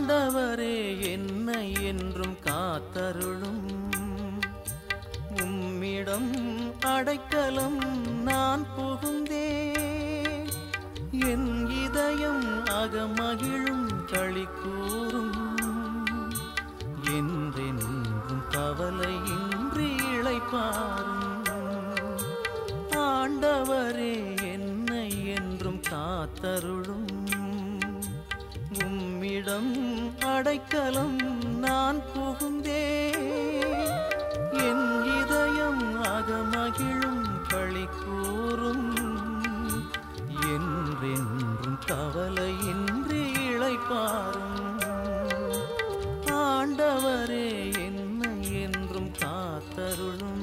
ஆண்டவரே என்னை என்றும் காத்தருளும். உம்மிடம் அடைக்கலம் நான் புகுந்தேன். என் இதயம் அகமகிழும் களி கூறும். என்றென்றும் கவலையின்றி இளைப்பாறும். ஆண்டவரே என்னை என்றும் காத்தருளும். உம்மிடம் அடைக்கலம் நான் புகுந்தேன். என் இதயம் அகமகிழும் களி கூறும். என்றென்றும் கவலையின்றி இளைப்பாறும். ஆண்டவரே என்னை என்றும் காத்தருளும்.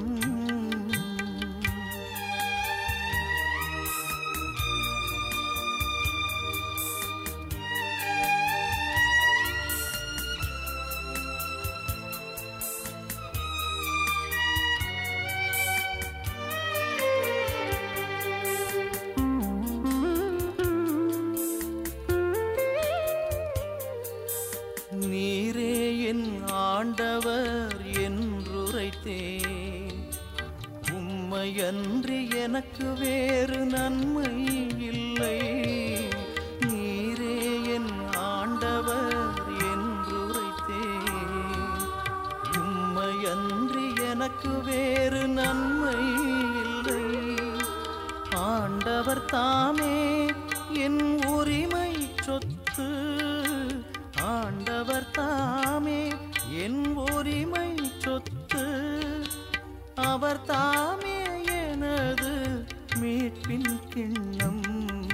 நீரே என் ஆண்டவர் என்றுரைத்தேன். உம்மையன்றி எனக்கு வேறு நன்மை இல்லை. நீரே என் ஆண்டவர் என்றுரைத்தேன். உம்மையன்றி எனக்கு வேறு நன்மை இல்லை. ஆண்டவர் தாமே என் உரிமை சொத்து. ஆண்டவர் தாமே என் உரிமை சொத்து. அவர் தாமே எனது மீட்பின் கிண்ணம்.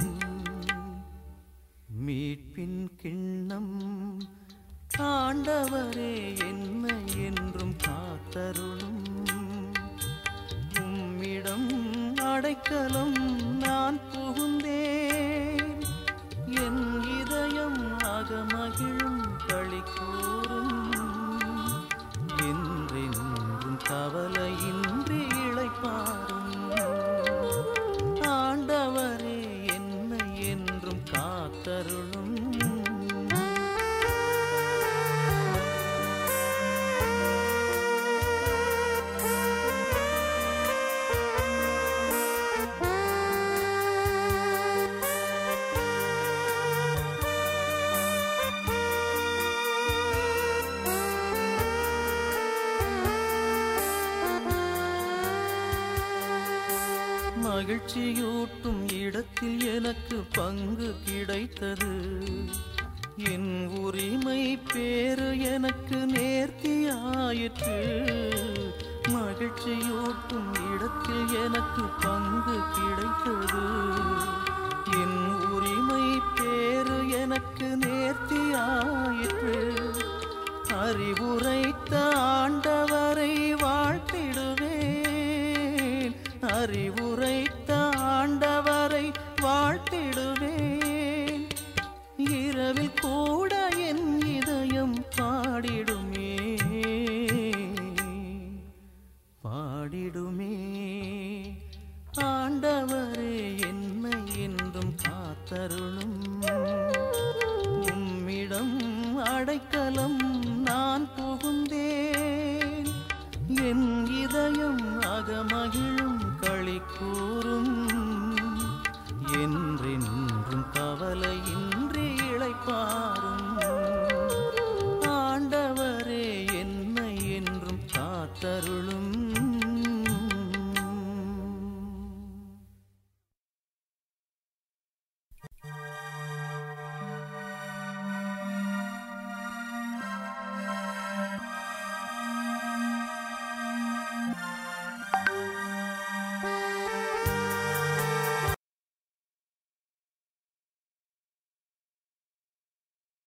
மீட்பின் கிண்ணம். ஆண்டவரே என்னை என்றும் காத்தருளும். உம்மிடம் அடைக்கலம் நான் புகுந்தேன். என் இதயம் அகமகிழும் களி கூறும். என்றென்றும் கவலையின்றி இளைப்பாறும். ஆண்டவரே என்னை என்றும் காத்தருளும். மகிழ்ச்சியூட்டும் இடத்தில் எனக்கு பங்கு கிடைத்தது. என் உரிமை பேறு எனக்கு நேர்த்தியாயிற்று. மகிழ்ச்சியூட்டும் இடத்தில் எனக்கு பங்கு கிடைத்தது. என் உரிமை பேறு எனக்கு நேர்த்தியாயிற்று. அறிவுரைத்த ஆண்டவரை வாழ்த்திடுவேன். அறிவுரைத்த ஆண்டவரை வாழ்த்திடுவேன். இரவில் கூட என் இதயம் பாடிடுமே. பாடிடுமே. ஆண்டவரே என்னை என்றும் காத்தருளும். உம்மிடம் அடைக்கலம் நான் புகுந்தேன். என் இதயம் அகமகிழும் களி கூறும்.